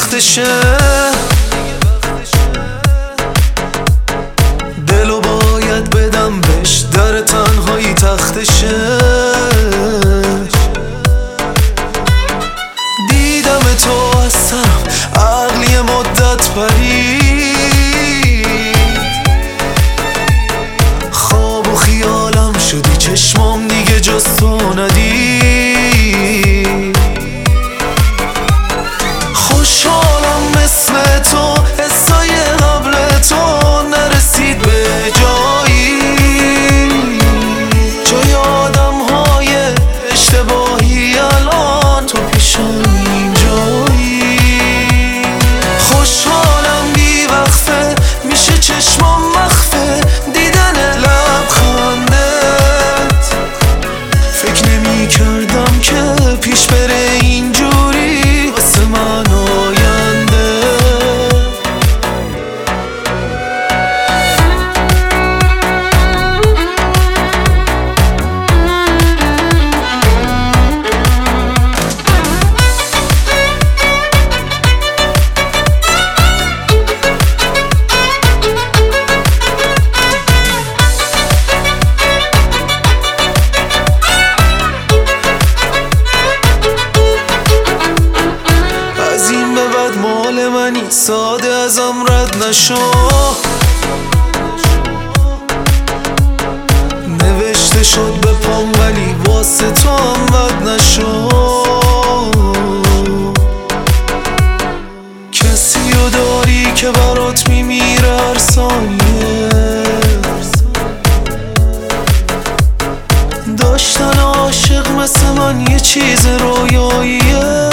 وقتشه، دلو باید بدم بهش، در تنهایی تختشه. دیدم تو از سرم، عقلی مدت پرید، خواب و خیالم شدی، چشمام دیگه جز تو ندید. خوشحالم مثل تو، حسای قبل تو نرسید به جایی، جای آدم های اشتباهی الان تو پیشم اینجایی. خوشحالم بی وقفه میشه چشمام مخفه، دیدن لبخندت. فکر نمی کردم که پیش بره اینجوری واسه من آینده. مال منی، ساده ازم رد نشو، نوشته شد به پام ولی واسه تو هم بد نشو. کسی رو داری که برات میمیره هر ثانیه، داشتن عاشق مثل من یه چیز رویاییه.